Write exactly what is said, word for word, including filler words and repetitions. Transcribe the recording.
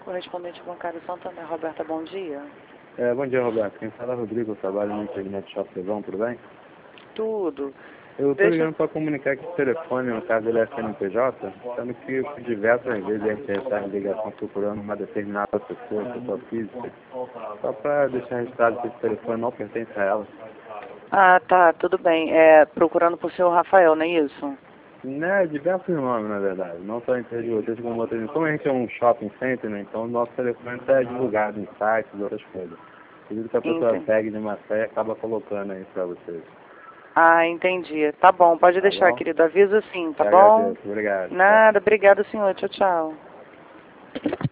correspondente bancário Santander. Roberta, bom dia. É, bom dia, Roberto. Quem fala é Rodrigo, eu trabalho no Internet Shop Levão, tudo bem? Tudo. Eu estou Deixa... ligando para comunicar que o telefone, no caso ele é C N P J, sendo que por diversas vezes a gente recebe ligação procurando uma determinada pessoa, pessoa física, só para deixar registrado que esse telefone não pertence a ela. Ah, tá, tudo bem. É, procurando por senhor Rafael, não é isso? Né, diversos nomes, na verdade, não só em termos de vocês como outras. Como a gente é um shopping center, né, então o nosso telefone está divulgado em sites e outras coisas. Tudo que a pessoa Entendi. pegue de uma fé e acaba colocando aí para vocês. Ah, entendi. Tá bom, pode Tá deixar, bom? querido. Avisa sim, tá Te bom? agradeço. Obrigado. Tchau. Nada, obrigado, senhor. Tchau, tchau.